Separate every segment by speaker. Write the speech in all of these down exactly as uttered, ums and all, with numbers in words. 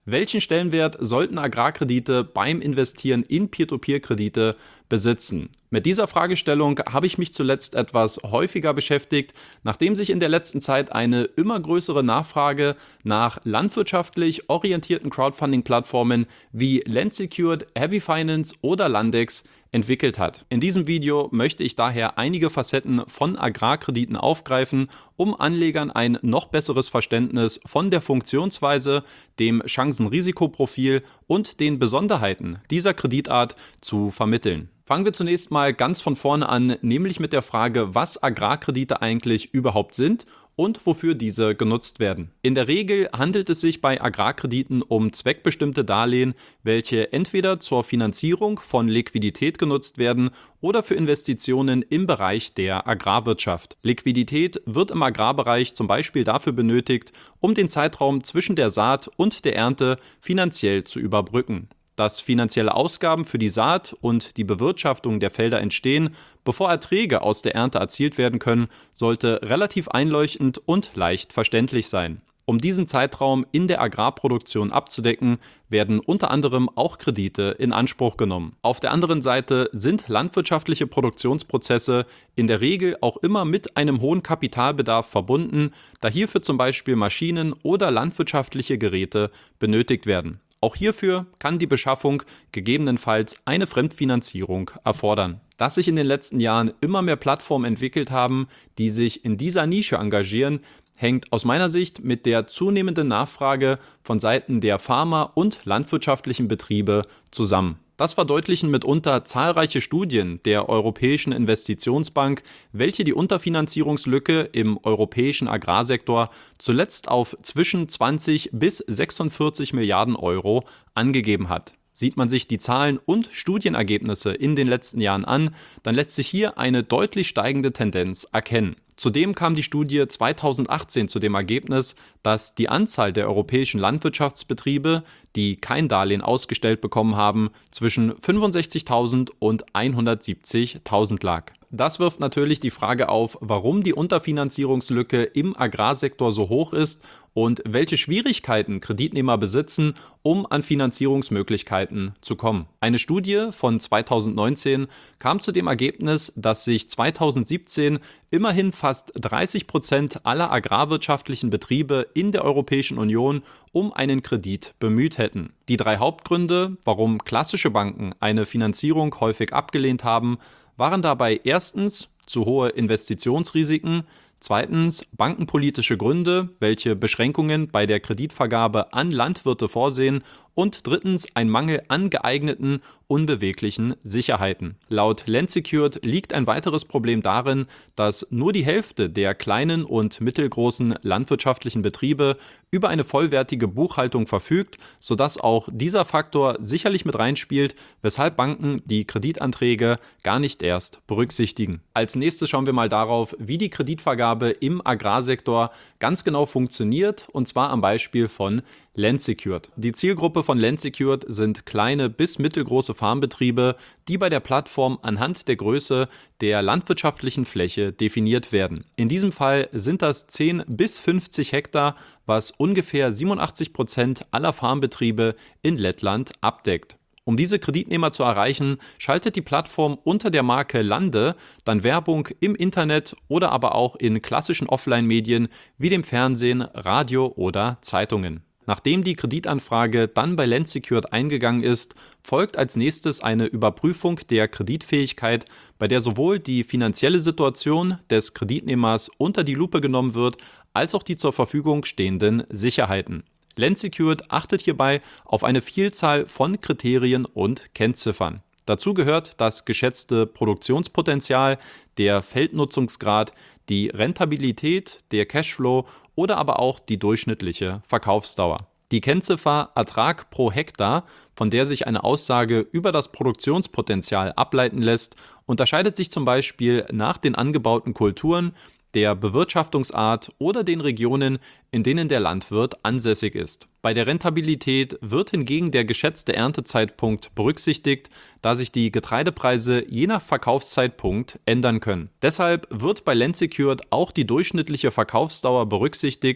Speaker 1: Welchen Stellenwert sollten Agrarkredite beim Investieren in Peer-to-Peer-Kredite besitzen? Mit dieser Fragestellung habe ich mich zuletzt etwas häufiger beschäftigt, nachdem sich in der letzten Zeit eine immer größere Nachfrage nach landwirtschaftlich orientierten Crowdfunding-Plattformen wie Landsecured, Heavy Finance oder Landex entwickelt hat. In diesem Video möchte ich daher einige Facetten von Agrarkrediten aufgreifen, um Anlegern ein noch besseres Verständnis von der Funktionsweise, dem Chancen-Risikoprofil und den Besonderheiten dieser Kreditart zu vermitteln. Fangen wir zunächst mal ganz von vorne an, nämlich mit der Frage, was Agrarkredite eigentlich überhaupt sind und wofür diese genutzt werden. In der Regel handelt es sich bei Agrarkrediten um zweckbestimmte Darlehen, welche entweder zur Finanzierung von Liquidität genutzt werden oder für Investitionen im Bereich der Agrarwirtschaft. Liquidität wird im Agrarbereich zum Beispiel dafür benötigt, um den Zeitraum zwischen der Saat und der Ernte finanziell zu überbrücken. Dass finanzielle Ausgaben für die Saat und die Bewirtschaftung der Felder entstehen, bevor Erträge aus der Ernte erzielt werden können, sollte relativ einleuchtend und leicht verständlich sein. Um diesen Zeitraum in der Agrarproduktion abzudecken, werden unter anderem auch Kredite in Anspruch genommen. Auf der anderen Seite sind landwirtschaftliche Produktionsprozesse in der Regel auch immer mit einem hohen Kapitalbedarf verbunden, da hierfür zum Beispiel Maschinen oder landwirtschaftliche Geräte benötigt werden. Auch hierfür kann die Beschaffung gegebenenfalls eine Fremdfinanzierung erfordern. Dass sich in den letzten Jahren immer mehr Plattformen entwickelt haben, die sich in dieser Nische engagieren, hängt aus meiner Sicht mit der zunehmenden Nachfrage von Seiten der Pharma- und landwirtschaftlichen Betriebe zusammen. Das verdeutlichen mitunter zahlreiche Studien der Europäischen Investitionsbank, welche die Unterfinanzierungslücke im europäischen Agrarsektor zuletzt auf zwischen zwanzig bis sechsundvierzig Milliarden Euro angegeben hat. Sieht man sich die Zahlen und Studienergebnisse in den letzten Jahren an, dann lässt sich hier eine deutlich steigende Tendenz erkennen. Zudem kam die Studie zweitausendachtzehn zu dem Ergebnis, dass die Anzahl der europäischen Landwirtschaftsbetriebe, die kein Darlehen ausgestellt bekommen haben, zwischen fünfundsechzigtausend und hundertsiebzigtausend lag. Das wirft natürlich die Frage auf, warum die Unterfinanzierungslücke im Agrarsektor so hoch ist und welche Schwierigkeiten Kreditnehmer besitzen, um an Finanzierungsmöglichkeiten zu kommen. Eine Studie von zweitausendneunzehn kam zu dem Ergebnis, dass sich zweitausendsiebzehn immerhin fast dreißig Prozent aller agrarwirtschaftlichen Betriebe in der Europäischen Union um einen Kredit bemüht hätten. Die drei Hauptgründe, warum klassische Banken eine Finanzierung häufig abgelehnt haben, waren dabei erstens zu hohe Investitionsrisiken, zweitens bankenpolitische Gründe, welche Beschränkungen bei der Kreditvergabe an Landwirte vorsehen, und drittens ein Mangel an geeigneten, unbeweglichen Sicherheiten. Laut Landsecured liegt ein weiteres Problem darin, dass nur die Hälfte der kleinen und mittelgroßen landwirtschaftlichen Betriebe über eine vollwertige Buchhaltung verfügt, sodass auch dieser Faktor sicherlich mit reinspielt, weshalb Banken die Kreditanträge gar nicht erst berücksichtigen. Als nächstes schauen wir mal darauf, wie die Kreditvergabe im Agrarsektor ganz genau funktioniert, und zwar am Beispiel von Landsecured. Die Zielgruppe von Landsecured sind kleine bis mittelgroße Farmbetriebe, die bei der Plattform anhand der Größe der landwirtschaftlichen Fläche definiert werden. In diesem Fall sind das zehn bis fünfzig Hektar, was ungefähr siebenundachtzig Prozent aller Farmbetriebe in Lettland abdeckt. Um diese Kreditnehmer zu erreichen, schaltet die Plattform unter der Marke Lande dann Werbung im Internet oder aber auch in klassischen Offline-Medien wie dem Fernsehen, Radio oder Zeitungen. Nachdem die Kreditanfrage dann bei Landsecured eingegangen ist, folgt als nächstes eine Überprüfung der Kreditfähigkeit, bei der sowohl die finanzielle Situation des Kreditnehmers unter die Lupe genommen wird, als auch die zur Verfügung stehenden Sicherheiten. Landsecured achtet hierbei auf eine Vielzahl von Kriterien und Kennziffern. Dazu gehört das geschätzte Produktionspotenzial, der Feldnutzungsgrad, die Rentabilität, der Cashflow oder aber auch die durchschnittliche Verkaufsdauer. Die Kennziffer Ertrag pro Hektar, von der sich eine Aussage über das Produktionspotenzial ableiten lässt, unterscheidet sich zum Beispiel nach den angebauten Kulturen, der Bewirtschaftungsart oder den Regionen, in denen der Landwirt ansässig ist. Bei der Rentabilität wird hingegen der geschätzte Erntezeitpunkt berücksichtigt, da sich die Getreidepreise je nach Verkaufszeitpunkt ändern können. Deshalb wird bei Landsecured auch die durchschnittliche Verkaufsdauer berücksichtigt,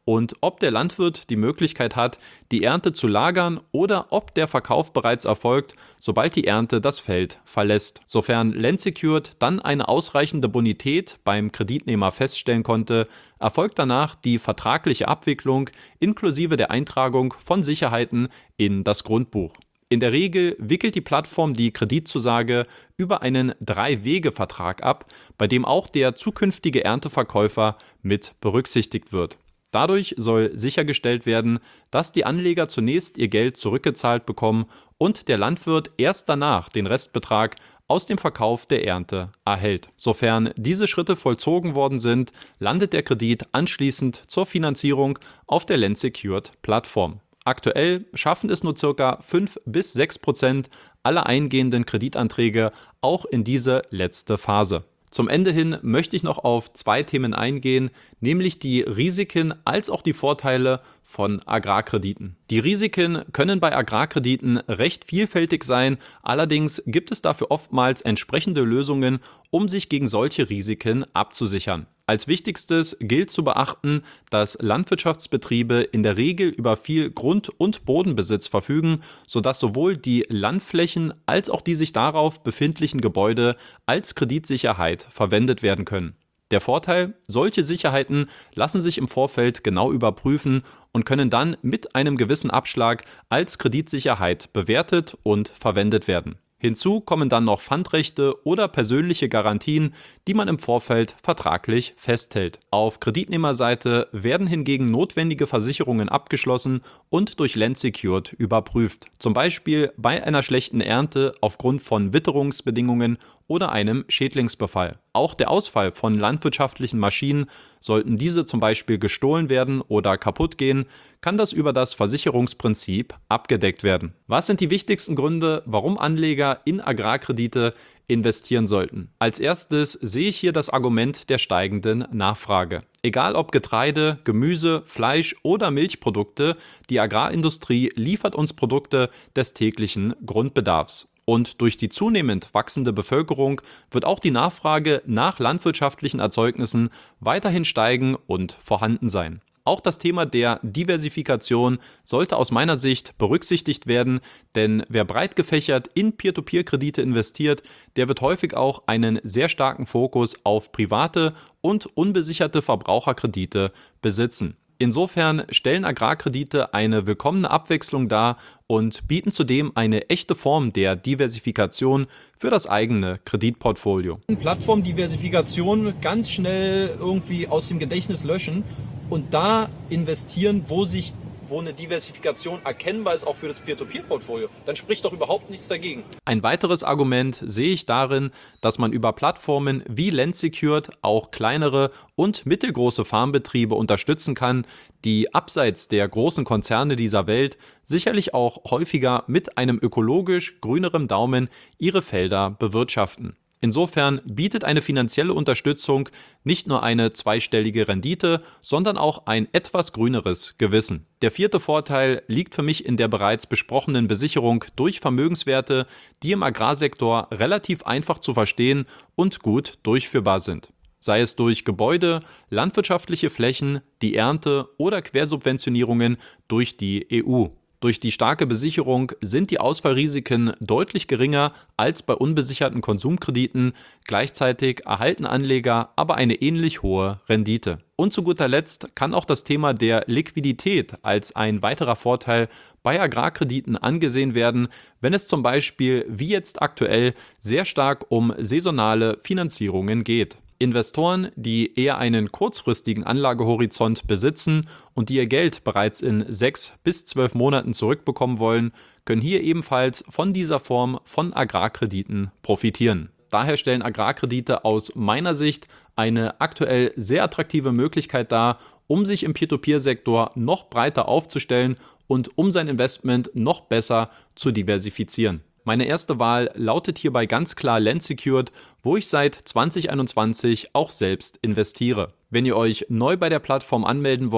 Speaker 1: und ob der Landwirt die Möglichkeit hat, die Ernte zu lagern oder ob der Verkauf bereits erfolgt, sobald die Ernte das Feld verlässt. Sofern Landsecured dann eine ausreichende Bonität beim Kreditnehmer feststellen konnte, erfolgt danach die vertragliche Abwicklung inklusive der Eintragung von Sicherheiten in das Grundbuch. In der Regel wickelt die Plattform die Kreditzusage über einen Drei-Wege-Vertrag ab, bei dem auch der zukünftige Ernteverkäufer mit berücksichtigt wird. Dadurch soll sichergestellt werden, dass die Anleger zunächst ihr Geld zurückgezahlt bekommen und der Landwirt erst danach den Restbetrag aus dem Verkauf der Ernte erhält. Sofern diese Schritte vollzogen worden sind, landet der Kredit anschließend zur Finanzierung auf der Landsecured-Plattform. Aktuell schaffen es nur ca. fünf bis sechs Prozent aller eingehenden Kreditanträge auch in diese letzte Phase. Zum Ende hin möchte ich noch auf zwei Themen eingehen, nämlich die Risiken als auch die Vorteile von Agrarkrediten. Die Risiken können bei Agrarkrediten recht vielfältig sein, allerdings gibt es dafür oftmals entsprechende Lösungen, um sich gegen solche Risiken abzusichern. Als wichtigstes gilt zu beachten, dass Landwirtschaftsbetriebe in der Regel über viel Grund- und Bodenbesitz verfügen, sodass sowohl die Landflächen als auch die sich darauf befindlichen Gebäude als Kreditsicherheit verwendet werden können. Der Vorteil: Solche Sicherheiten lassen sich im Vorfeld genau überprüfen und können dann mit einem gewissen Abschlag als Kreditsicherheit bewertet und verwendet werden. Hinzu kommen dann noch Pfandrechte oder persönliche Garantien, die man im Vorfeld vertraglich festhält. Auf Kreditnehmerseite werden hingegen notwendige Versicherungen abgeschlossen und durch Landsecured überprüft. Zum Beispiel bei einer schlechten Ernte aufgrund von Witterungsbedingungen oder einem Schädlingsbefall. Auch der Ausfall von landwirtschaftlichen Maschinen, sollten diese zum Beispiel gestohlen werden oder kaputt gehen, kann das über das Versicherungsprinzip abgedeckt werden. Was sind die wichtigsten Gründe, warum Anleger in Agrarkredite investieren sollten? Als erstes sehe ich hier das Argument der steigenden Nachfrage. Egal ob Getreide, Gemüse, Fleisch oder Milchprodukte, die Agrarindustrie liefert uns Produkte des täglichen Grundbedarfs. Und durch die zunehmend wachsende Bevölkerung wird auch die Nachfrage nach landwirtschaftlichen Erzeugnissen weiterhin steigen und vorhanden sein. Auch das Thema der Diversifikation sollte aus meiner Sicht berücksichtigt werden, denn wer breit gefächert in Peer-to-Peer-Kredite investiert, der wird häufig auch einen sehr starken Fokus auf private und unbesicherte Verbraucherkredite besitzen. Insofern stellen Agrarkredite eine willkommene Abwechslung dar und bieten zudem eine echte Form der Diversifikation für das eigene Kreditportfolio.
Speaker 2: Plattformdiversifikation ganz schnell irgendwie aus dem Gedächtnis löschen und da investieren, wo sich wo eine Diversifikation erkennbar ist, auch für das Peer-to-Peer-Portfolio, dann spricht doch überhaupt nichts dagegen.
Speaker 1: Ein weiteres Argument sehe ich darin, dass man über Plattformen wie Landsecured auch kleinere und mittelgroße Farmbetriebe unterstützen kann, die abseits der großen Konzerne dieser Welt sicherlich auch häufiger mit einem ökologisch grünerem Daumen ihre Felder bewirtschaften. Insofern bietet eine finanzielle Unterstützung nicht nur eine zweistellige Rendite, sondern auch ein etwas grüneres Gewissen. Der vierte Vorteil liegt für mich in der bereits besprochenen Besicherung durch Vermögenswerte, die im Agrarsektor relativ einfach zu verstehen und gut durchführbar sind. Sei es durch Gebäude, landwirtschaftliche Flächen, die Ernte oder Quersubventionierungen durch die E U. Durch die starke Besicherung sind die Ausfallrisiken deutlich geringer als bei unbesicherten Konsumkrediten, gleichzeitig erhalten Anleger aber eine ähnlich hohe Rendite. Und zu guter Letzt kann auch das Thema der Liquidität als ein weiterer Vorteil bei Agrarkrediten angesehen werden, wenn es zum Beispiel wie jetzt aktuell sehr stark um saisonale Finanzierungen geht. Investoren, die eher einen kurzfristigen Anlagehorizont besitzen und die ihr Geld bereits in sechs bis zwölf Monaten zurückbekommen wollen, können hier ebenfalls von dieser Form von Agrarkrediten profitieren. Daher stellen Agrarkredite aus meiner Sicht eine aktuell sehr attraktive Möglichkeit dar, um sich im Peer-to-Peer-Sektor noch breiter aufzustellen und um sein Investment noch besser zu diversifizieren. Meine erste Wahl lautet hierbei ganz klar Landsecured, wo ich seit zwanzig einundzwanzig auch selbst investiere. Wenn ihr euch neu bei der Plattform anmelden wollt,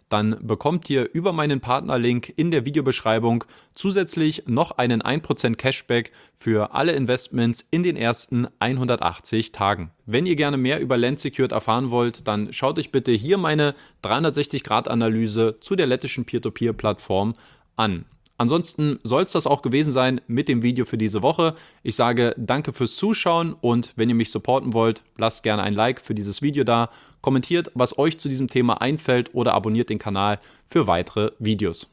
Speaker 1: dann bekommt ihr über meinen Partnerlink in der Videobeschreibung zusätzlich noch einen ein Prozent Cashback für alle Investments in den ersten hundertachtzig Tagen. Wenn ihr gerne mehr über Land Secured erfahren wollt, dann schaut euch bitte hier meine dreihundertsechzig Grad Analyse zu der lettischen Peer-to-Peer-Plattform an. Ansonsten soll es das auch gewesen sein mit dem Video für diese Woche. Ich sage danke fürs Zuschauen und wenn ihr mich supporten wollt, lasst gerne ein Like für dieses Video da, kommentiert, was euch zu diesem Thema einfällt oder abonniert den Kanal für weitere Videos.